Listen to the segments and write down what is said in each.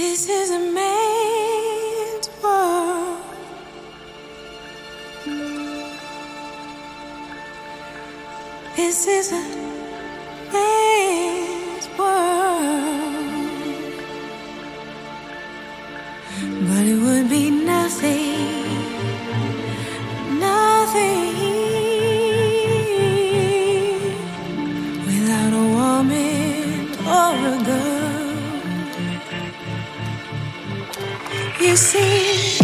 This is a man's world. This is a man's world. But it would be nothing, nothing without a woman or a girl. You see,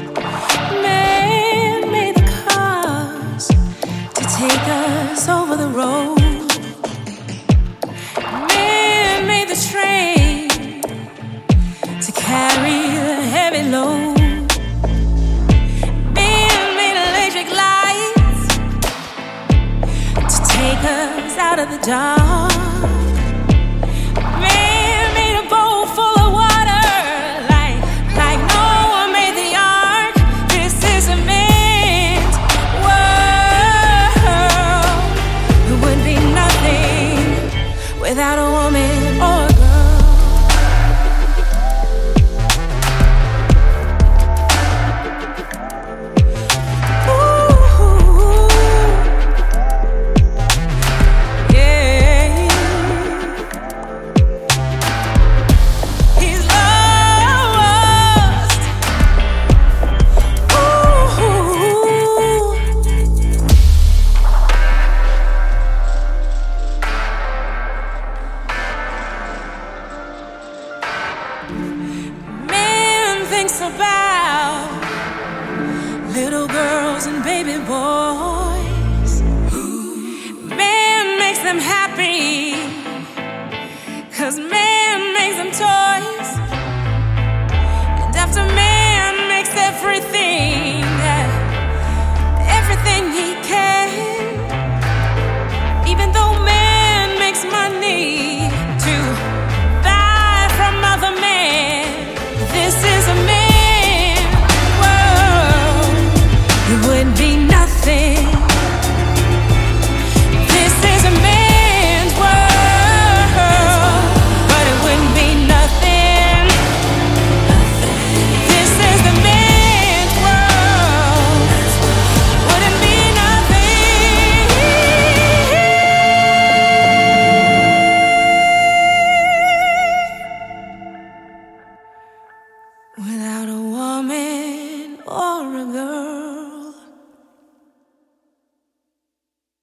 man made the cars to take us over the road. Man made the train to carry the heavy load. Man made electric lights to take us out of the dark. Without a woman or a about little girls and baby boys. Man makes them happy, 'cause man